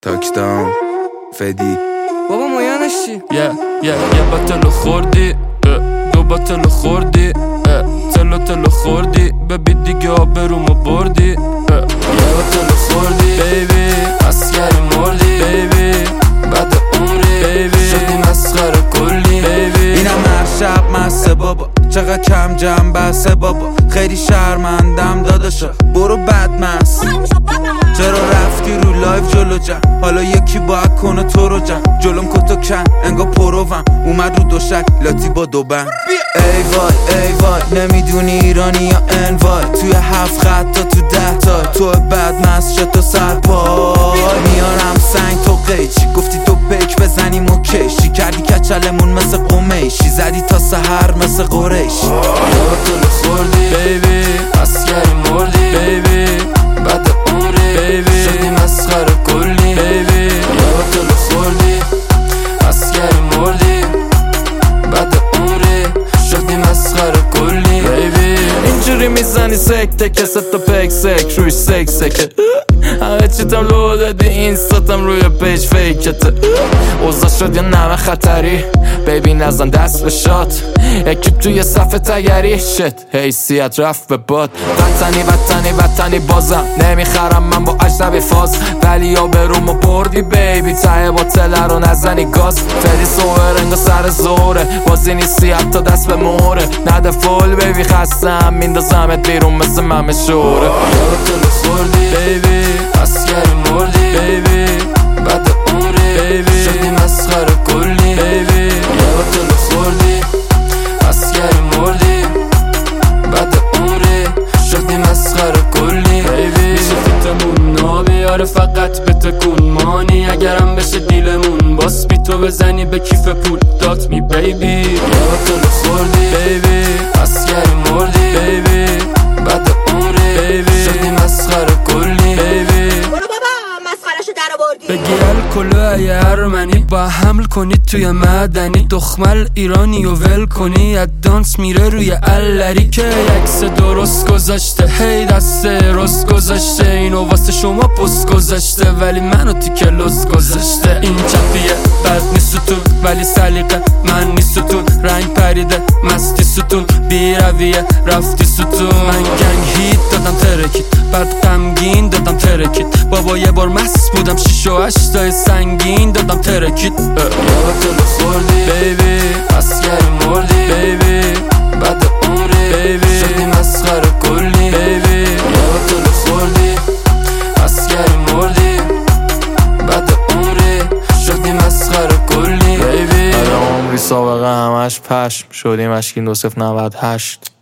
تاکداون فدی بابا مایانش چی؟ یه بطل خوردی، دو بطل خوردی، تلو خوردی، ببی دیگه آبرومو بردی. یه بطل خوردی بیبی، اسگر مردی بیبی، بعد عمری بیبی شدی مسخره کلی بیبی. اینم هر شب مسته بابا، چقدر کم جمع بسته بابا، خیلی شرمندم داداشا برو بدمست. چرا رفتی رو لایف جلو جم، حالا یکی باید کنه تو رو جم، جلوم کتو کن انگا پروم اومد رو دوشک لاتی با دو بند. ای وای ای وای نمیدونی ایرانی یا انوای، توی 7 خط تا تو 10 تا تو بدمست شد تا سرپای. میارم سنگ تو قیچی، گفتی تو پیک بزنیم و کشی، کردی کچلمون مثل قمیشی، زدی تا سحر مثل قریشی. یادتو خوردی بیبی، اسگر مردی بیبی، بعد عمری بیبی شدی مسخره کلی بیبی. یادتو خوردی، اسگر مردی، بعد عمری شدی مسخره کلی بیبی. اینجوری میزنی سکته که ست تا پک سک روی سکه، همه چیتم لو دادی اینستاتم روی پیج فیکته. اوضاع شد یا نمه خطری بیبی نزن دست به شات، اکیب توی صفحه تگری شت حیثیت رفت به باد. وطنی بازم نمیخرم من با اجنبی فاز، ولی یا برومو بردی بیبی ته باطله رو نزنی گاز. فری سوهر انگا سر زوره، بازی نیستی حتی دست به موره، نده فول بیبی خستم میندازمت بیرون مثل ممه شوره. یادتو خوردی بیبی، اسگر مردی بیبی، بعد عمری بیبی شدی مسخره کلی بیبی. یادتو خوردی، اسگر مردی، بعد عمری شدی مسخره کلی بیبی. میشه فیتمون نابیاره فقط به تکون مانی، اگرم بشه دیلمون باس بی تو بزنی به کیف پول دات می بیبی. یادتو خوردی بیبی، اسگر مردی بیبی، بعد عمری بیبی شدی مسخره کلی بیبی. بگی الکلو ای ارمنی، با حمل کنید توی مدنی، دخمل ایرانی و ول کنی دانس میره روی الری که یکس درست گذاشته، هی دست رست گذاشته، اینو واسه شما پست گذاشته ولی منو تیکه لز گذاشته. این چپیه بد نیست ستون ولی سلیقه من نیست ستون، رنگ پریده مستی ستون، بی رویه رفتی ستون. من گنگ هیت دادم ترکید، بعد غمگین دادم ترکید، بابا یه بار مست بودم 6 و 8 تای سنگین دادم ترکید. یادتو خوردی بیبی، اسگر مردی بیبی، بعد عمری بیبی شدی مسخره کلی بیبی. یادتو خوردی، اسگر مردی، بعد عمری شدی مسخره کلی بیبی. بعد عمری سابقه همش پشم شدیم اشکین 2098.